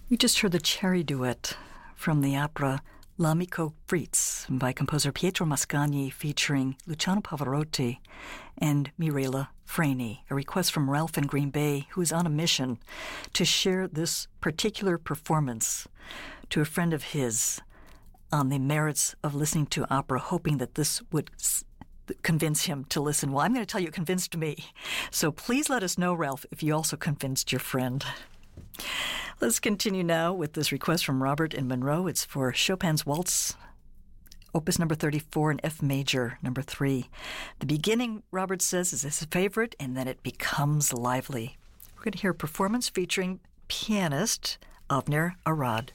You just heard the Cherry Duet from the opera L'Amico Fritz by composer Pietro Mascagni featuring Luciano Pavarotti and Mirella Freni, a request from Ralph in Green Bay, who is on a mission to share this particular performance to a friend of his on the merits of listening to opera, hoping that this would convince him to listen. Well, I'm going to tell you it convinced me. So please let us know, Ralph, if you also convinced your friend. Let's continue now with this request from Robert in Monroe. It's for Chopin's Waltz, Opus number 34 in F major, number 3. The beginning, Robert says, is his favorite, and then it becomes lively. We're going to hear a performance featuring pianist Avner Arad.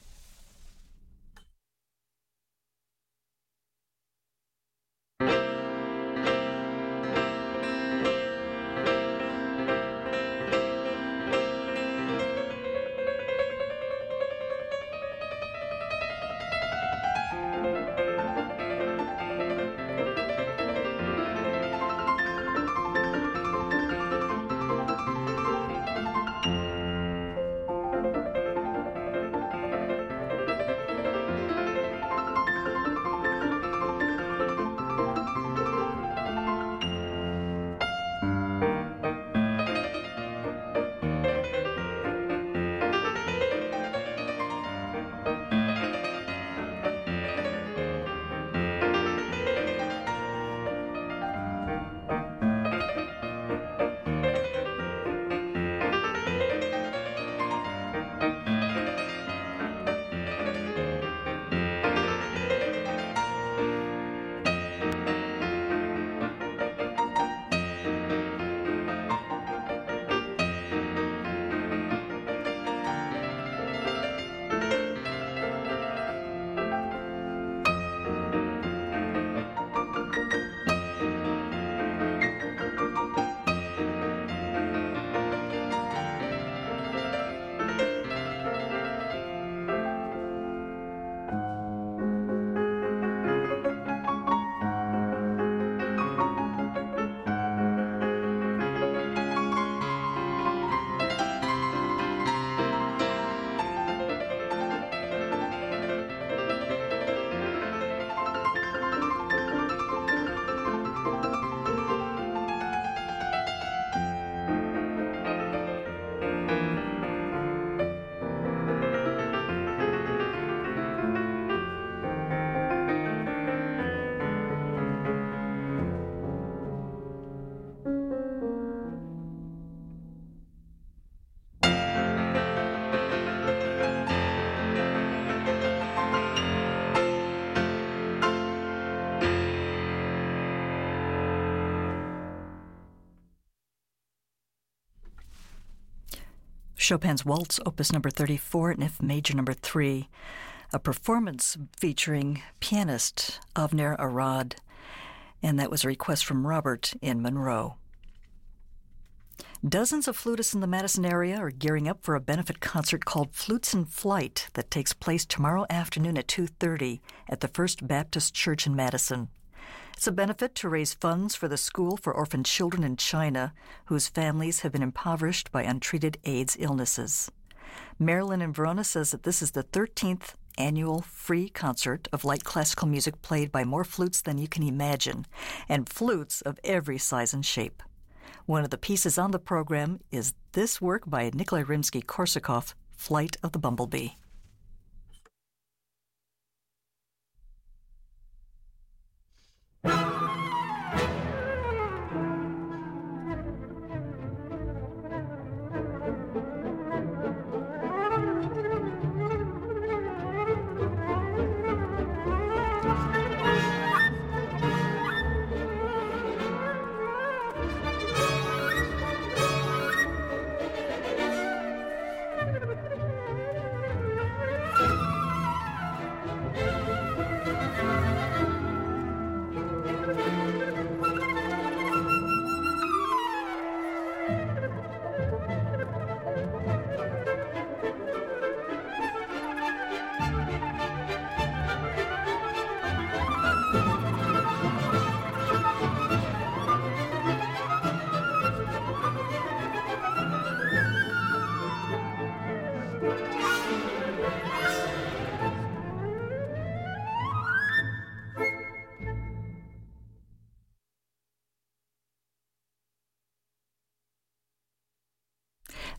Chopin's Waltz, Opus number 34 in F major, number 3, a performance featuring pianist Avner Arad, and that was a request from Robert in Monroe. Dozens of flutists in the Madison area are gearing up for a benefit concert called Flutes in Flight that takes place tomorrow afternoon at 2:30 at the First Baptist Church in Madison. It's a benefit to raise funds for the School for Orphan Children in China, whose families have been impoverished by untreated AIDS illnesses. Marilyn in Verona says that this is the 13th annual free concert of light classical music played by more flutes than you can imagine, and flutes of every size and shape. One of the pieces on the program is this work by Nikolai Rimsky-Korsakov, Flight of the Bumblebee.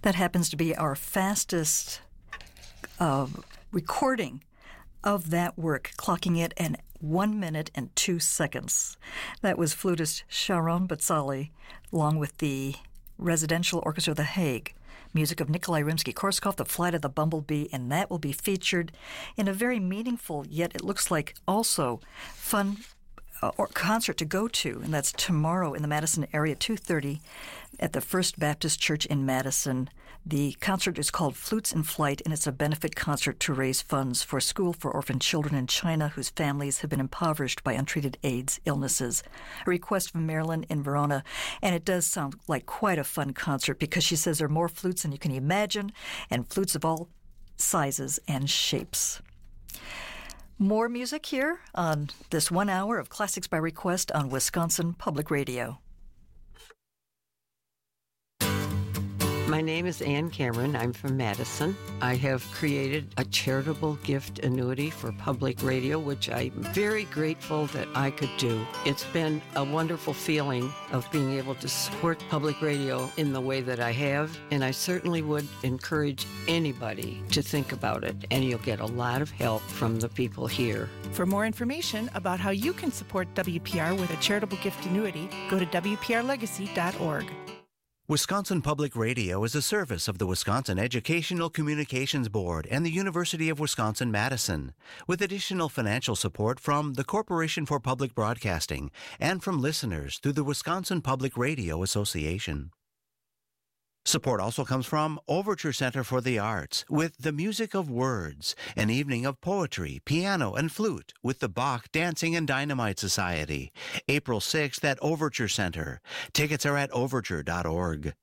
That happens to be our fastest recording of that work, clocking it in 1 minute and 2 seconds. That was flutist Sharon Batzali, along with the Residential Orchestra of The Hague. Music of Nikolai Rimsky-Korsakov, The Flight of the Bumblebee, and that will be featured in a very meaningful, yet it looks like also fun concert to go to, and that's tomorrow in the Madison area, 2:30 at the First Baptist Church in Madison. The concert is called Flutes in Flight, and it's a benefit concert to raise funds for a school for orphan children in China whose families have been impoverished by untreated AIDS illnesses. A request from Marilyn in Verona, and it does sound like quite a fun concert because she says there are more flutes than you can imagine, and flutes of all sizes and shapes. More music here on this 1 hour of Classics by Request on Wisconsin Public Radio. My name is Ann Cameron. I'm from Madison. I have created a charitable gift annuity for public radio, which I'm very grateful that I could do. It's been a wonderful feeling of being able to support public radio in the way that I have, and I certainly would encourage anybody to think about it, and you'll get a lot of help from the people here. For more information about how you can support WPR with a charitable gift annuity, go to WPRlegacy.org. Wisconsin Public Radio is a service of the Wisconsin Educational Communications Board and the University of Wisconsin-Madison, with additional financial support from the Corporation for Public Broadcasting and from listeners through the Wisconsin Public Radio Association. Support also comes from Overture Center for the Arts with The Music of Words, an evening of poetry, piano, and flute with the Bach Dancing and Dynamite Society, April 6th at Overture Center. Tickets are at overture.org.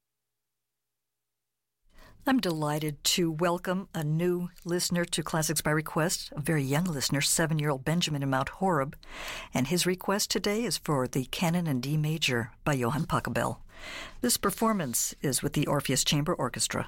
I'm delighted to welcome a new listener to Classics by Request, a very young listener, 7-year-old Benjamin in Mount Horeb. And his request today is for the Canon in D Major by Johann Pachelbel. This performance is with the Orpheus Chamber Orchestra.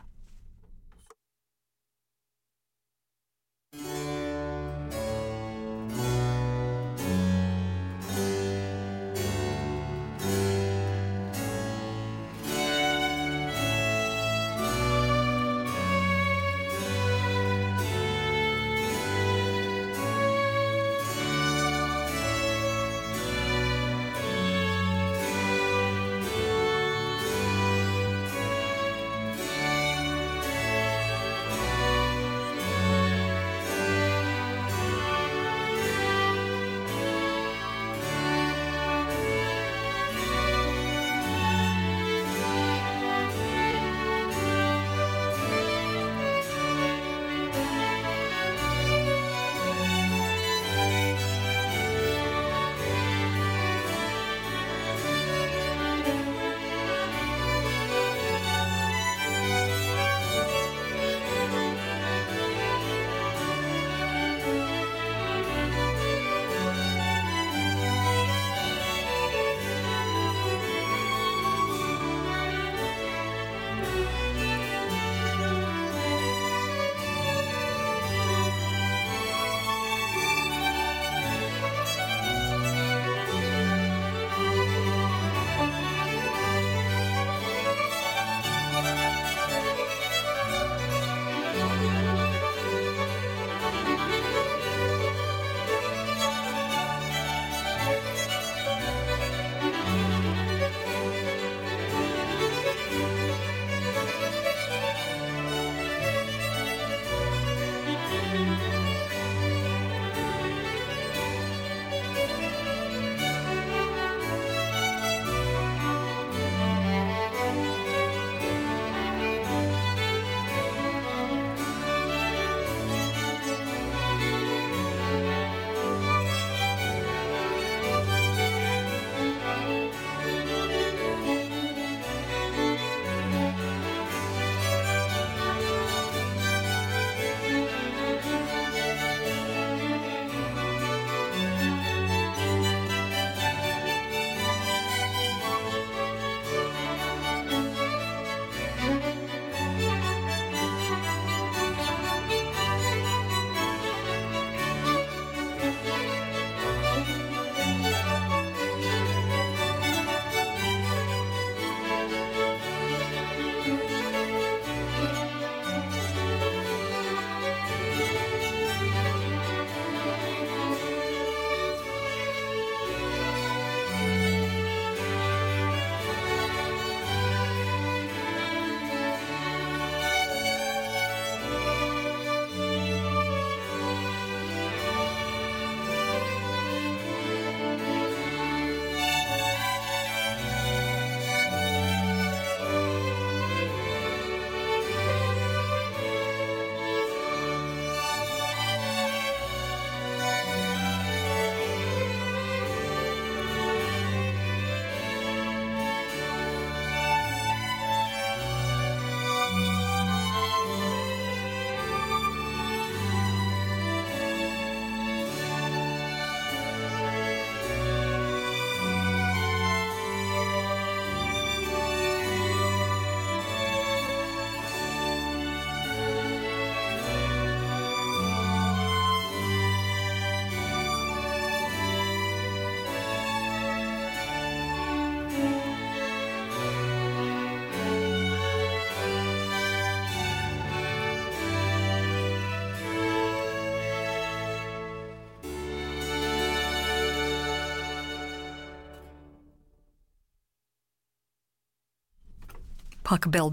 Pachelbel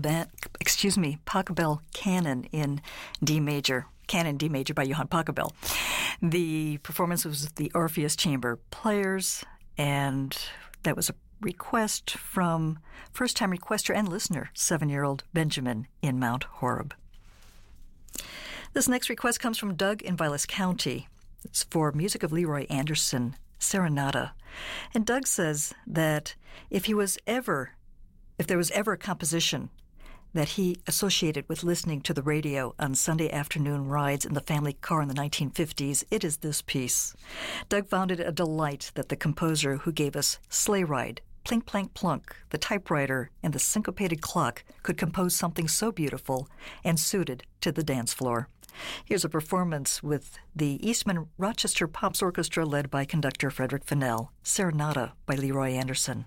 Canon in D major. Canon D major by Johann Pachelbel. The performance was with the Orpheus Chamber Players, and that was a request from first-time requester and listener, 7-year-old Benjamin in Mount Horeb. This next request comes from Doug in Vilas County. It's for music of Leroy Anderson, Serenata. And Doug says that if there was ever a composition that he associated with listening to the radio on Sunday afternoon rides in the family car in the 1950s, it is this piece. Doug found it a delight that the composer who gave us Sleigh Ride, Plink Plank Plunk, the typewriter, and the syncopated clock could compose something so beautiful and suited to the dance floor. Here's a performance with the Eastman Rochester Pops Orchestra led by conductor Frederick Fennell, Serenata by Leroy Anderson.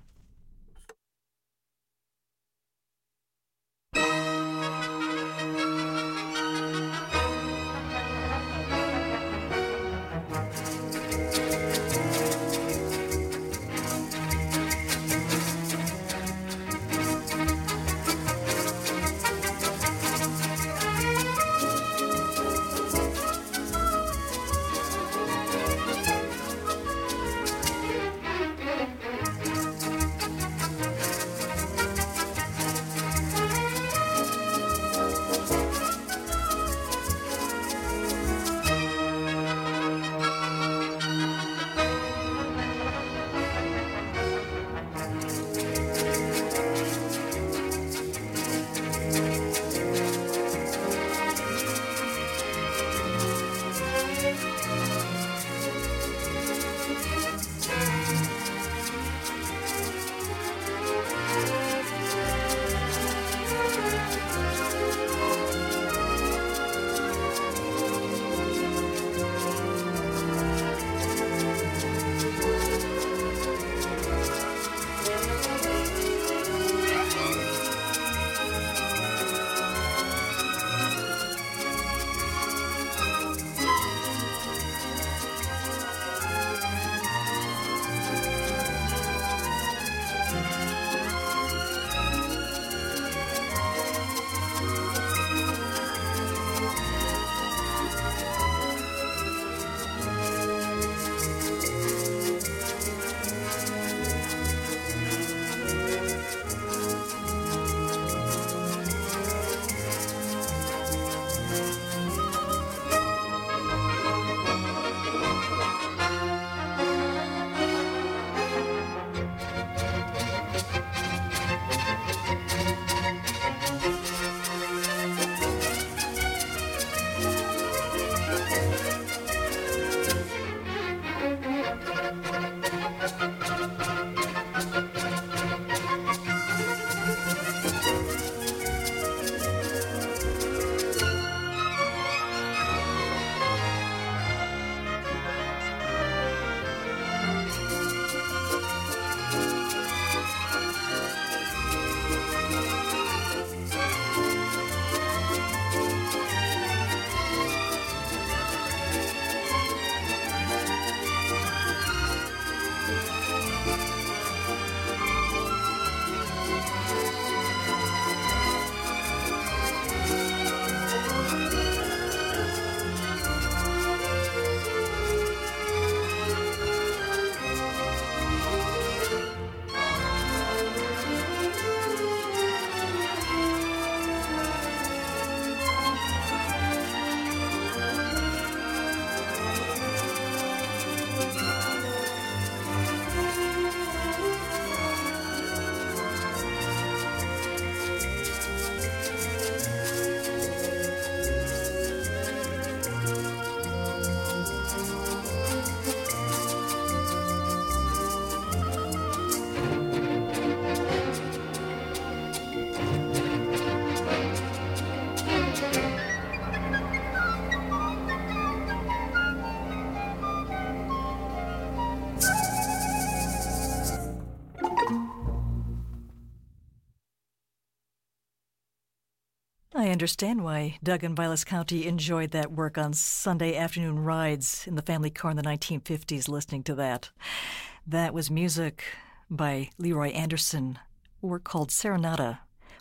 I understand why Doug in Vilas County enjoyed that work on Sunday afternoon rides in the family car in the 1950s, listening to that. That was music by Leroy Anderson, a work called Serenata,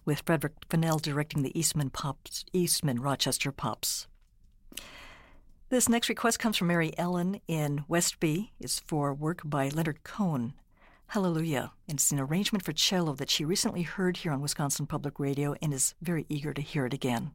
with Frederick Fennell directing the Eastman Rochester Pops. This next request comes from Mary Ellen in Westby. It's for work by Leonard Cohen, Hallelujah. And it's an arrangement for cello that she recently heard here on Wisconsin Public Radio and is very eager to hear it again.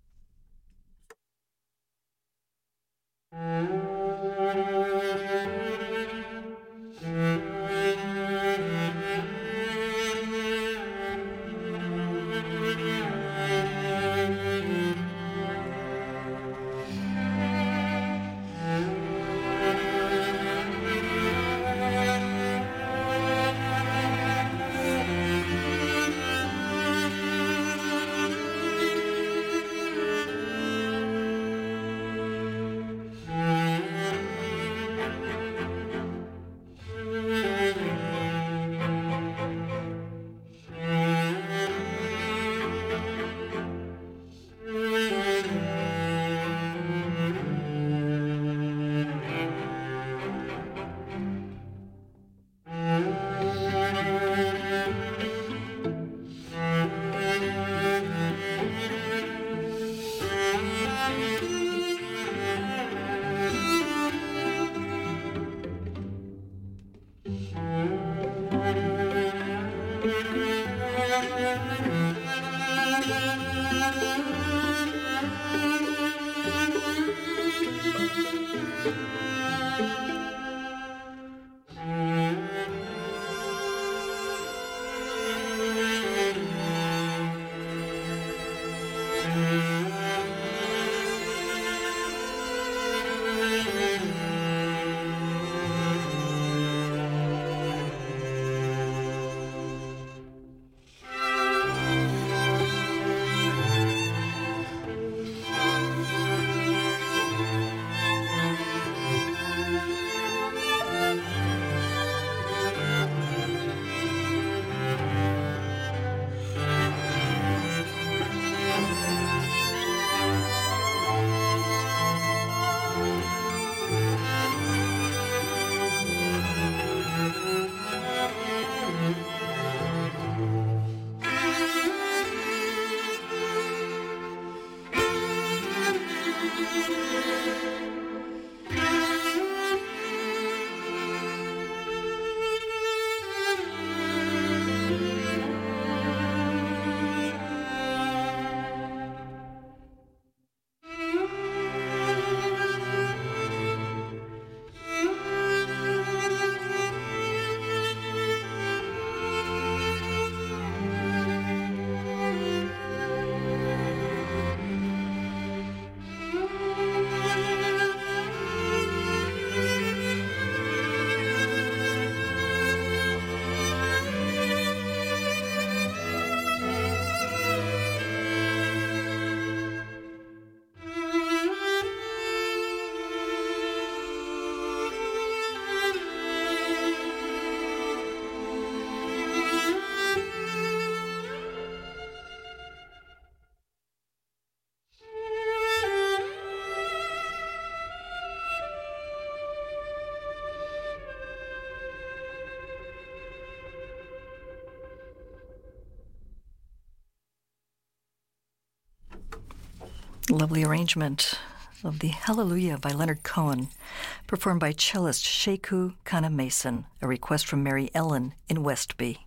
Lovely arrangement of the Hallelujah by Leonard Cohen, performed by cellist Sheku Kana Mason, a request from Mary Ellen in Westby.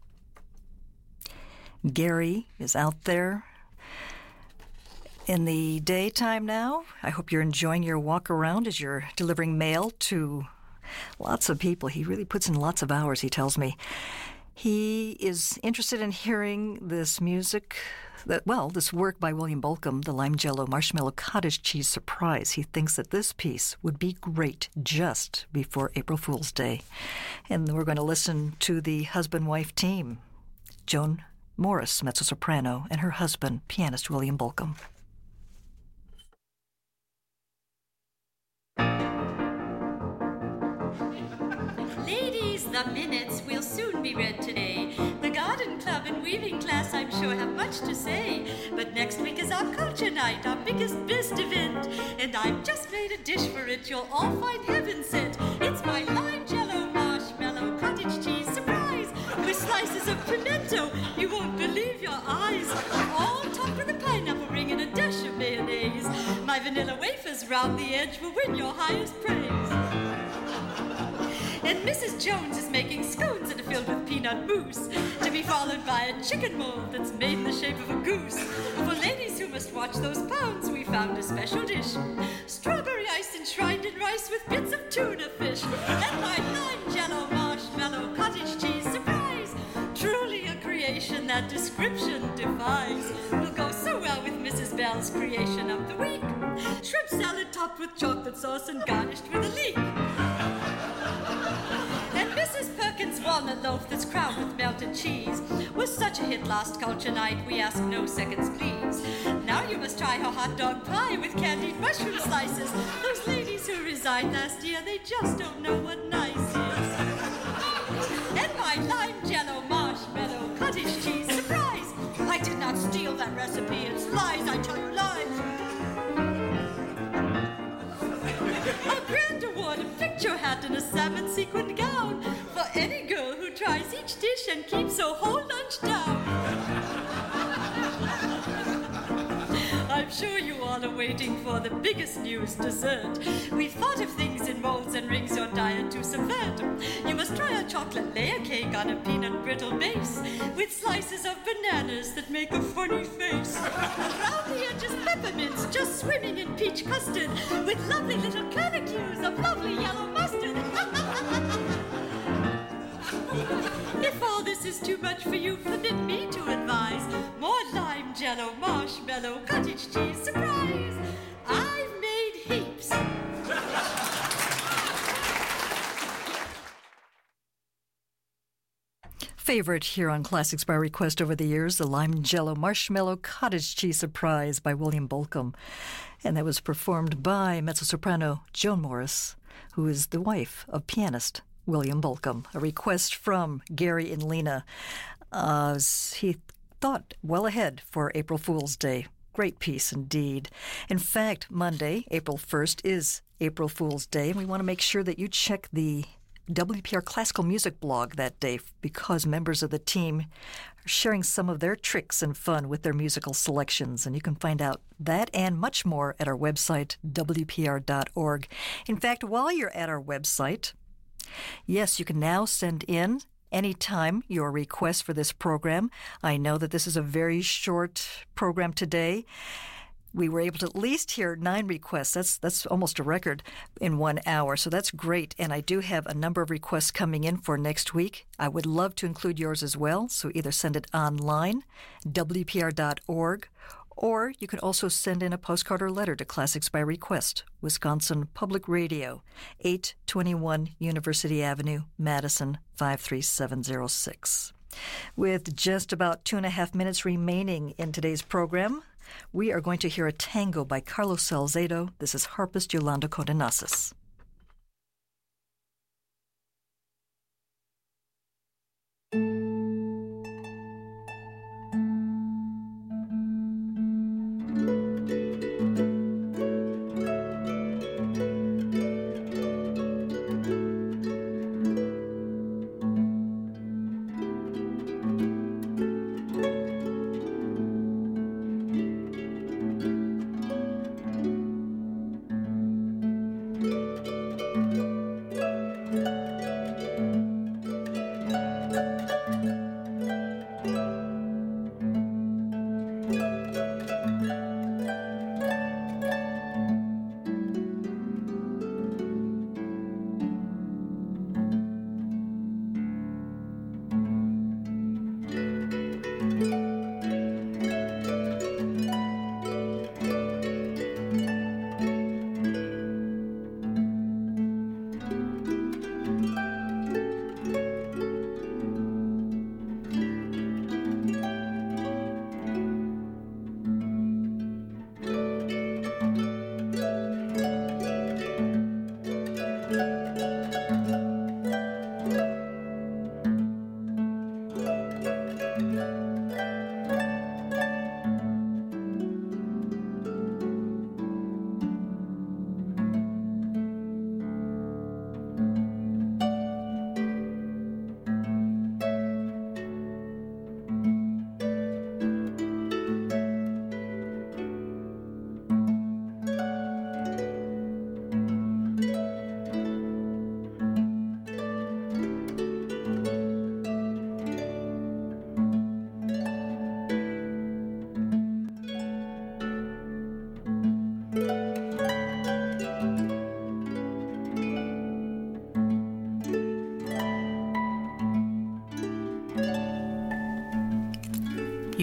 Gary is out there in the daytime now. I hope you're enjoying your walk around as you're delivering mail to lots of people. He really puts in lots of hours, he tells me. He is interested in hearing this music, this work by William Bolcom, the Lime Jello Marshmallow Cottage Cheese Surprise. He thinks that this piece would be great just before April Fool's Day. And we're going to listen to the husband-wife team, Joan Morris, mezzo-soprano, and her husband, pianist William Bolcom. Ladies, the minutes will soon be read today. The garden club and weaving class, I'm sure, have much to say. But next week is our culture night, our biggest, best event. And I've just made a dish for it you'll all find heaven sent. It's my lime jello marshmallow cottage cheese surprise with slices of pimento you won't believe your eyes, all topped with a pineapple ring and a dash of mayonnaise. My vanilla wafers round the edge will win your highest praise. And Mrs. Jones is making scones that are filled with peanut mousse, to be followed by a chicken mold that's made in the shape of a goose. For ladies who must watch those pounds, we found a special dish: strawberry ice enshrined in rice with bits of tuna fish, and my lime jello marshmallow cottage cheese surprise. Truly a creation that description defies. Will go so well with Mrs. Bell's creation of the week: shrimp salad topped with chocolate sauce and garnished with a leek. And Mrs. Perkins' walnut loaf that's crowned with melted cheese was such a hit last culture night, we ask no seconds, please. Now you must try her hot dog pie with candied mushroom slices. Those ladies who resigned last year, they just don't know what nice is. And my lime jello marshmallow cottage cheese surprise. I did not steal that recipe, it's lies, I tell you lies. A grand award, a picture hat, and a salmon sequined gown for any girl who tries each dish and keeps her whole lunch down. I'm sure you all are waiting for the biggest news, dessert. We've thought of things in molds and rings your diet to subvert. You must try a chocolate layer cake on a peanut brittle base, with slices of bananas that make a funny face. Around the edges, peppermints just swimming in peach custard, with lovely little curlicues of lovely yellow mustard. If all this is too much for you, permit me to advise: more lime jello marshmallow cottage cheese surprise. I've made heaps. Favorite here on Classics by Request over the years, the Lime Jello Marshmallow Cottage Cheese Surprise by William Bolcom. And that was performed by mezzo-soprano Joan Morris, who is the wife of pianist William Bolcom. A request from Gary and Lena. He thought well ahead for April Fool's Day. Great piece indeed. In fact, Monday, April 1st, is April Fool's Day, and we want to make sure that you check the WPR Classical Music blog that day, because members of the team are sharing some of their tricks and fun with their musical selections. And you can find out that and much more at our website, WPR.org. In fact, while you're at our website, yes, you can now send in anytime your request for this program. I know that this is a very short program today. We were able to at least hear 9 requests. That's almost a record in 1 hour, so that's great. And I do have a number of requests coming in for next week. I would love to include yours as well, so either send it online, WPR.org, or you can also send in a postcard or letter to Classics by Request, Wisconsin Public Radio, 821 University Avenue, Madison, 53706. With just about 2.5 minutes remaining in today's program, we are going to hear a tango by Carlos Salcedo. This is harpist Yolanda Codenasis.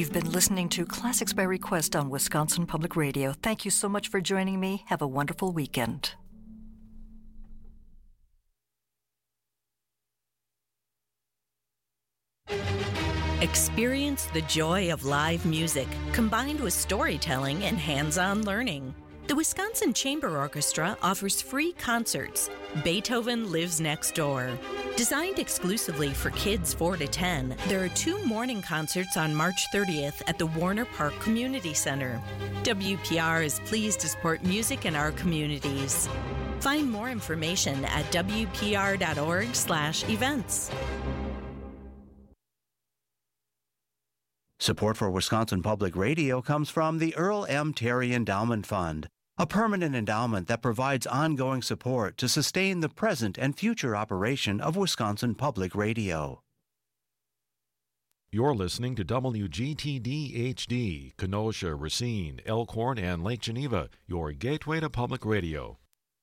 You've been listening to Classics by Request on Wisconsin Public Radio. Thank you so much for joining me. Have a wonderful weekend. Experience the joy of live music, combined with storytelling and hands-on learning. The Wisconsin Chamber Orchestra offers free concerts. Beethoven Lives Next Door. Designed exclusively for kids 4 to 10, there are 2 morning concerts on March 30th at the Warner Park Community Center. WPR is pleased to support music in our communities. Find more information at wpr.org/events. Support for Wisconsin Public Radio comes from the Earl M. Terry Endowment Fund, a permanent endowment that provides ongoing support to sustain the present and future operation of Wisconsin Public Radio. You're listening to WGTD-HD, Kenosha, Racine, Elkhorn, and Lake Geneva, your gateway to public radio.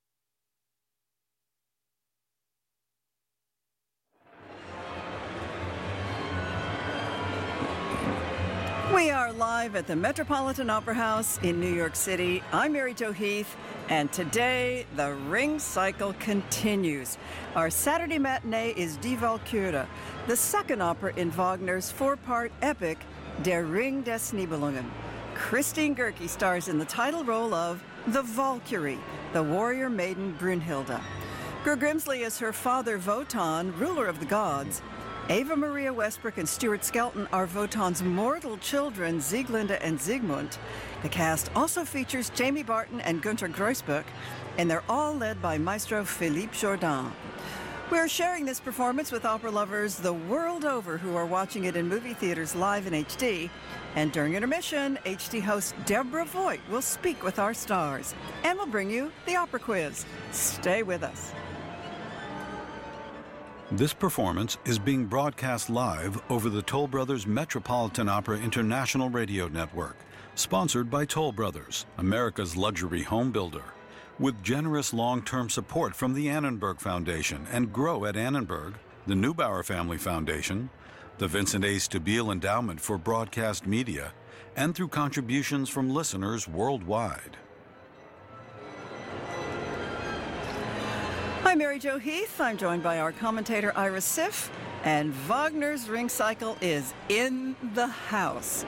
We are live at the Metropolitan Opera House in New York City. I'm Mary Jo Heath, and today the Ring Cycle continues. Our Saturday matinee is Die Walküre, the second opera in Wagner's 4-part epic Der Ring des Nibelungen. Christine Goerke stars in the title role of the Valkyrie, the warrior maiden Brünnhilde. Gur Grimsley is her father Wotan, ruler of the gods. Ava Maria Westbrook and Stuart Skelton are Wotan's mortal children, Sieglinde and Siegmund. The cast also features Jamie Barton and Günter Greusbuck, and they're all led by Maestro Philippe Jourdan. We're sharing this performance with opera lovers the world over who are watching it in movie theaters live in HD. And during intermission, HD host Deborah Voigt will speak with our stars, and we'll bring you the opera quiz. Stay with us. This performance is being broadcast live over the Toll Brothers Metropolitan Opera International Radio Network, sponsored by Toll Brothers, America's luxury home builder. With generous long-term support from the Annenberg Foundation and Grow at Annenberg, the Neubauer Family Foundation, the Vincent A. Stabile Endowment for Broadcast Media, and through contributions from listeners worldwide. I'm Mary Jo Heath. I'm joined by our commentator Ira Siff, and Wagner's Ring Cycle is in the house.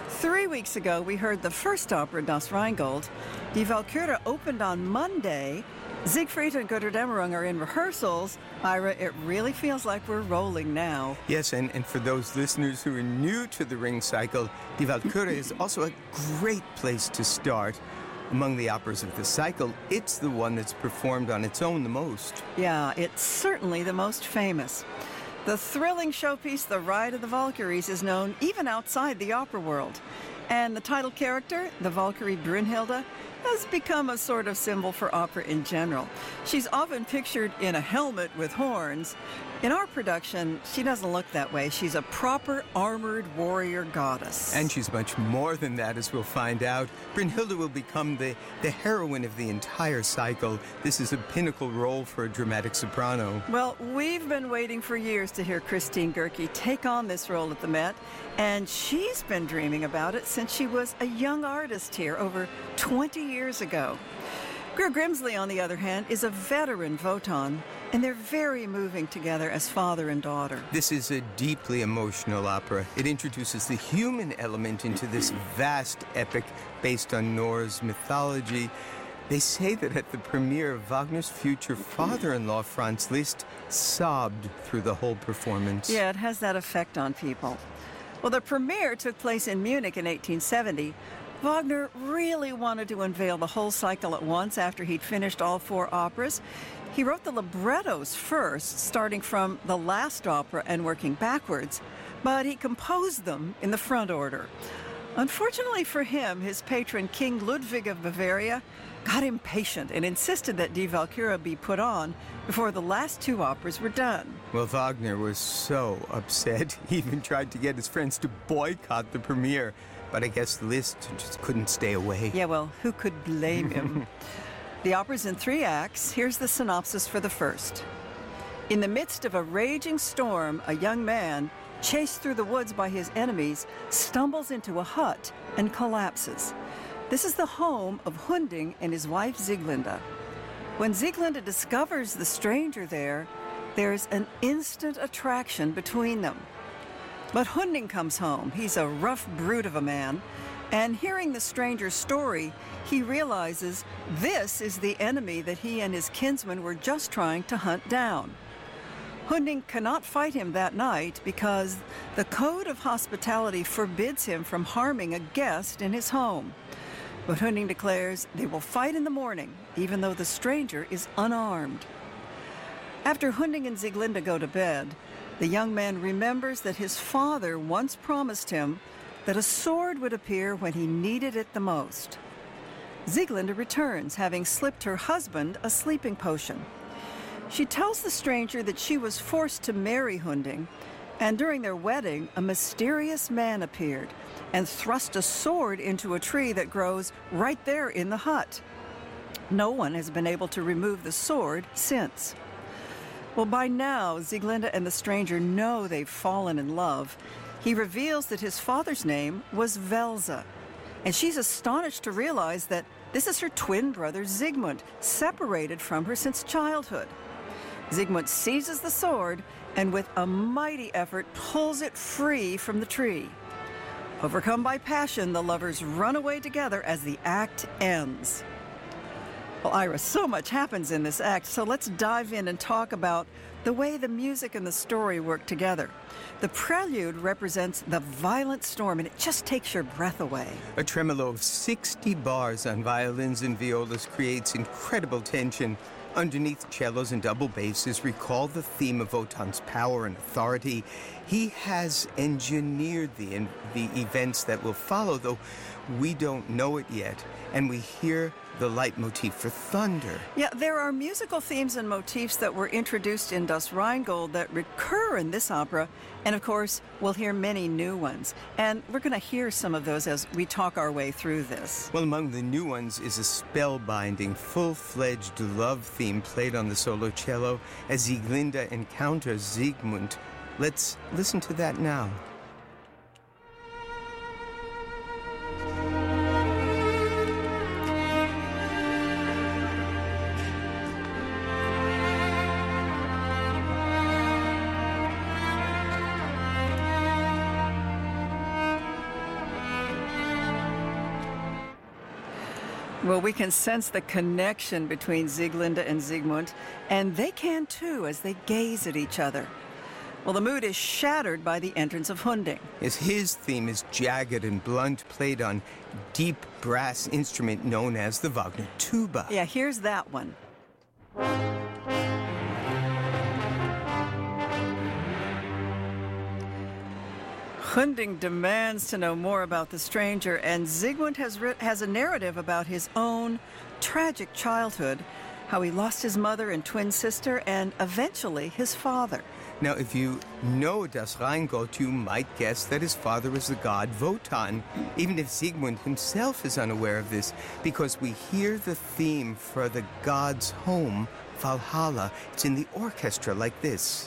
3 weeks ago, we heard the first opera, Das Rheingold. Die Walküre opened on Monday. Siegfried and Götterdämmerung are in rehearsals. Ira, it really feels like we're rolling now. Yes, and for those listeners who are new to the Ring Cycle, Die Walküre is also a great place to start. Among the operas of the cycle, it's the one that's performed on its own the most. Yeah, it's certainly the most famous. The thrilling showpiece, The Ride of the Valkyries, is known even outside the opera world. And the title character, the Valkyrie Brünnhilde, has become a sort of symbol for opera in general. She's often pictured in a helmet with horns. In our production, she doesn't look that way. She's a proper armored warrior goddess. And she's much more than that, as we'll find out. Brünnhilde will become the heroine of the entire cycle. This is a pinnacle role for a dramatic soprano. Well, we've been waiting for years to hear Christine Goerke take on this role at the Met, and she's been dreaming about it since she was a young artist here over 20 years ago. Gur Grimsley, on the other hand, is a veteran Wotan, and they're very moving together as father and daughter. This is a deeply emotional opera. It introduces the human element into this vast epic based on Norse mythology. They say that at the premiere, Wagner's future father-in-law, Franz Liszt, sobbed through the whole performance. Yeah, it has that effect on people. Well, the premiere took place in Munich in 1870. Wagner really wanted to unveil the whole cycle at once after he'd finished all 4 operas. He wrote the librettos first, starting from the last opera and working backwards, but he composed them in the front order. Unfortunately for him, his patron, King Ludwig of Bavaria, got impatient and insisted that Die Walküre be put on before the last 2 operas were done. Well, Wagner was so upset, he even tried to get his friends to boycott the premiere. But I guess Liszt just couldn't stay away. Yeah, well, who could blame him? The opera's in 3 acts. Here's the synopsis for the first. In the midst of a raging storm, a young man, chased through the woods by his enemies, stumbles into a hut and collapses. This is the home of Hunding and his wife Sieglinde. When Sieglinde discovers the stranger there's an instant attraction between them. But Hunding comes home. He's a rough brute of a man, and hearing the stranger's story, he realizes this is the enemy that he and his kinsman were just trying to hunt down. Hunding cannot fight him that night because the code of hospitality forbids him from harming a guest in his home. But Hunding declares they will fight in the morning, even though the stranger is unarmed. After Hunding and Sieglinde go to bed, the young man remembers that his father once promised him that a sword would appear when he needed it the most. Sieglinde returns, having slipped her husband a sleeping potion. She tells the stranger that she was forced to marry Hunding, and during their wedding, a mysterious man appeared and thrust a sword into a tree that grows right there in the hut. No one has been able to remove the sword since. Well, by now, Sieglinde and the stranger know they've fallen in love. He reveals that his father's name was Welse, and she's astonished to realize that this is her twin brother Sigmund, separated from her since childhood. Sigmund seizes the sword and with a mighty effort pulls it free from the tree. Overcome by passion, the lovers run away together as the act ends. Well, Ira, so much happens in this act, so let's dive in and talk about the way the music and the story work together. The prelude represents the violent storm, and it just takes your breath away. A tremolo of 60 bars on violins and violas creates incredible tension. Underneath cellos and double basses recall the theme of Wotan's power and authority. He has engineered the events that will follow, though we don't know it yet, and we hear the leitmotif for thunder. Yeah, there are musical themes and motifs that were introduced in Das Rheingold that recur in this opera, and of course, we'll hear many new ones. And we're going to hear some of those as we talk our way through this. Well, among the new ones is a spellbinding, full-fledged love theme played on the solo cello as Sieglinde encounters Sigmund. Let's listen to that now. Well, we can sense the connection between Sieglinde and Sigmund, and they can too as they gaze at each other. Well, the mood is shattered by the entrance of Hunding. Yes, his theme is jagged and blunt, played on deep brass instrument known as the Wagner tuba. Yeah, here's that one. Hunding demands to know more about the stranger, and Sigmund has a narrative about his own tragic childhood, how he lost his mother and twin sister, and eventually his father. Now, if you know Das Rheingold, you might guess that his father was the god Wotan, even if Sigmund himself is unaware of this, because we hear the theme for the god's home, Valhalla. It's in the orchestra like this.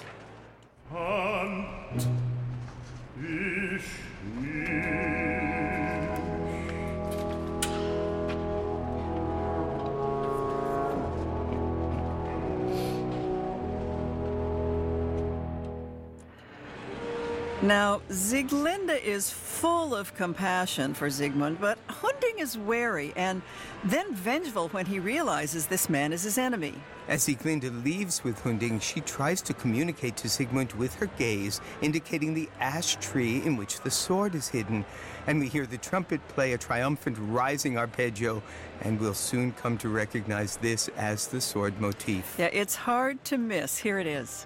Now, Sieglinde is full of compassion for Sigmund, but Hunding is wary and then vengeful when he realizes this man is his enemy. As Sieglinde leaves with Hunding, she tries to communicate to Sigmund with her gaze, indicating the ash tree in which the sword is hidden. And we hear the trumpet play a triumphant rising arpeggio, and we'll soon come to recognize this as the sword motif. Yeah, it's hard to miss. Here it is.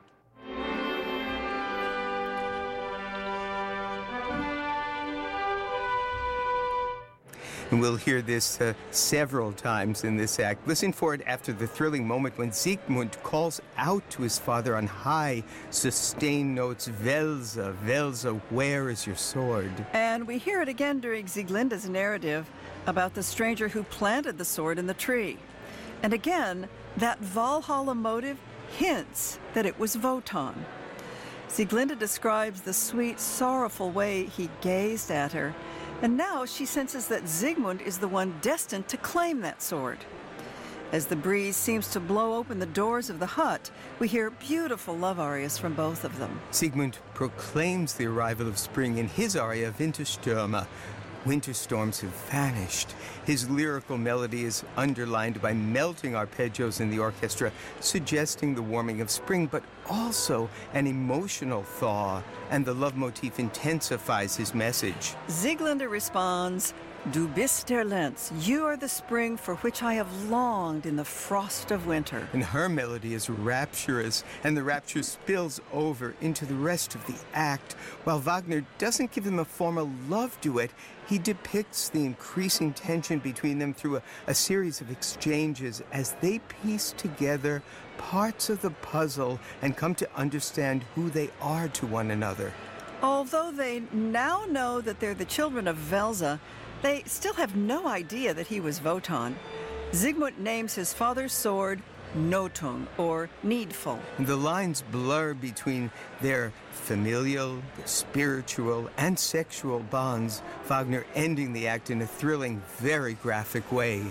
And we'll hear this several times in this act. Listen for it after the thrilling moment when Sigmund calls out to his father on high, sustained notes, Welse, Welse, where is your sword? And we hear it again during Sieglinde's narrative about the stranger who planted the sword in the tree. And again, that Valhalla motive hints that it was Wotan. Sieglinde describes the sweet, sorrowful way he gazed at her, and now she senses that Sigmund is the one destined to claim that sword. As the breeze seems to blow open the doors of the hut, we hear beautiful love arias from both of them. Sigmund proclaims the arrival of spring in his aria Winterstürme. Winter storms have vanished. His lyrical melody is underlined by melting arpeggios in the orchestra, suggesting the warming of spring, but also an emotional thaw, and the love motif intensifies his message. Sieglinde responds, "Du bist der Lenz, you are the spring for which I have longed in the frost of winter." And her melody is rapturous, and the rapture spills over into the rest of the act. While Wagner doesn't give them a formal love duet, he depicts the increasing tension between them through a series of exchanges as they piece together parts of the puzzle and come to understand who they are to one another. Although they now know that they're the children of Welse, they still have no idea that he was Wotan. Sigmund names his father's sword Notung, or needful. The lines blur between their familial, spiritual, and sexual bonds, Wagner ending the act in a thrilling, very graphic way.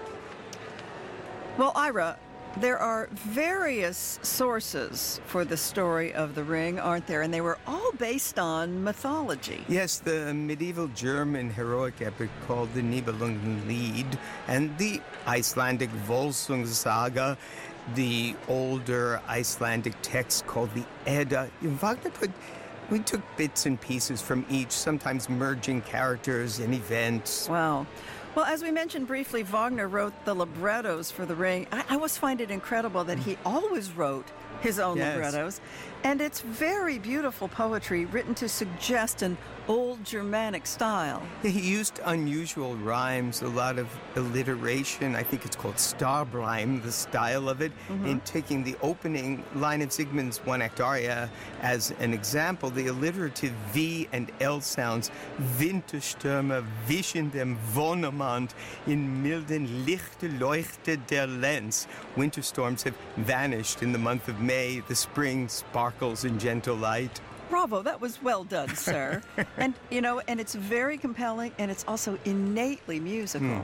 Well, Ira, there are various sources for the story of the ring, aren't there? And they were all based on mythology. Yes, the medieval German heroic epic called the Nibelungenlied, and the Icelandic Volsungssaga, the older Icelandic text called the Edda. We took bits and pieces from each, sometimes merging characters and events. Wow. Well, as we mentioned briefly, Wagner wrote the librettos for the ring. I always find it incredible that he always wrote his own librettos. And it's very beautiful poetry written to suggest an old Germanic style. He used unusual rhymes, a lot of alliteration. I think it's called Starbreim, the style of it, in taking the opening line of Sigmund's one-act aria as an example. The alliterative V and L sounds, Winterstürme wischen dem Wonnemond, in milden Lichte leuchtet der Lenz. Winter storms have vanished in the month of May. The spring sparkles in gentle light. Bravo, that was well done, sir. And it's very compelling, and it's also innately musical.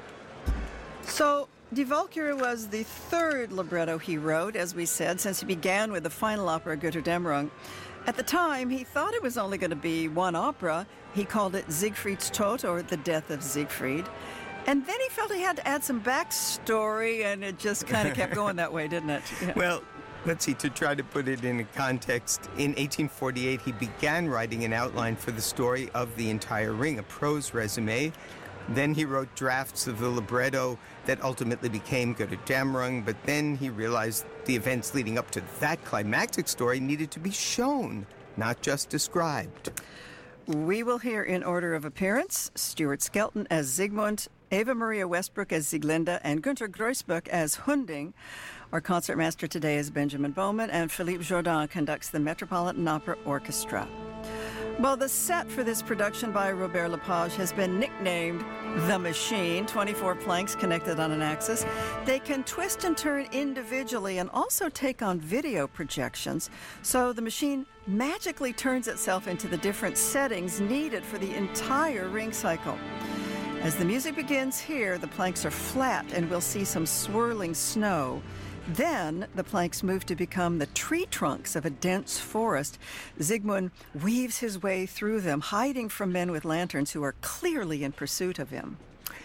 So, Die Walküre was the third libretto he wrote, as we said, since he began with the final opera, Götterdämmerung. At the time, he thought it was only going to be one opera. He called it Siegfried's Tod, or The Death of Siegfried. And then he felt he had to add some backstory, and it just kind of kept going that way, didn't it? Yeah. Well, let's see, to try to put it in a context, in 1848 he began writing an outline for the story of the entire ring, a prose resume. Then he wrote drafts of the libretto that ultimately became Götterdämmerung, but then he realized the events leading up to that climactic story needed to be shown, not just described. We will hear in order of appearance Stuart Skelton as Sigmund, Eva Maria Westbrook as Sieglinde, and Günter Groisbeck as Hunding. Our concertmaster today is Benjamin Bowman, and Philippe Jourdan conducts the Metropolitan Opera Orchestra. Well, the set for this production by Robert Lepage has been nicknamed The Machine, 24 planks connected on an axis. They can twist and turn individually and also take on video projections, so the machine magically turns itself into the different settings needed for the entire ring cycle. As the music begins here, the planks are flat and we'll see some swirling snow. Then the planks move to become the tree trunks of a dense forest. Sigmund weaves his way through them, hiding from men with lanterns who are clearly in pursuit of him.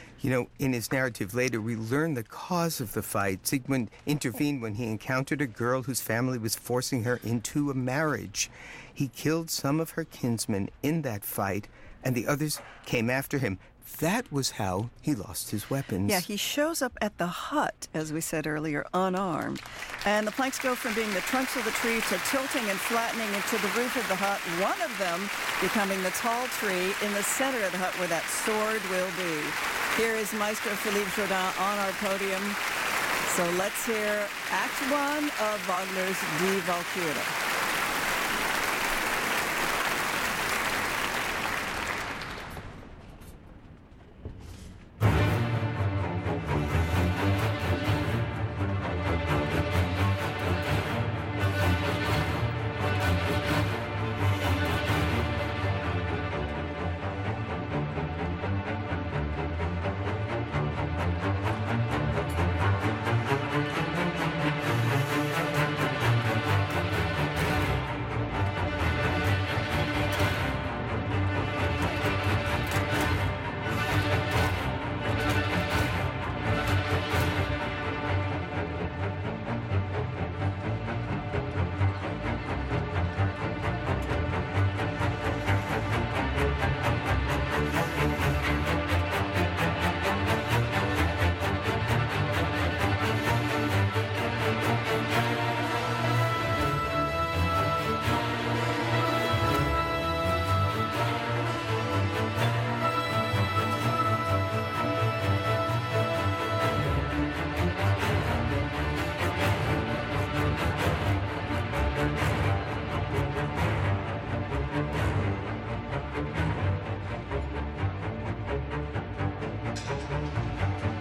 In his narrative later, we learn the cause of the fight. Sigmund intervened when he encountered a girl whose family was forcing her into a marriage. He killed some of her kinsmen in that fight, and the others came after him. That was how he lost his weapons. Yeah, he shows up at the hut, as we said earlier, unarmed. And the planks go from being the trunks of the tree to tilting and flattening into the roof of the hut, one of them becoming the tall tree in the center of the hut where that sword will be. Here is Maestro Philippe Jourdan on our podium. So let's hear Act 1 of Wagner's Die Walküre.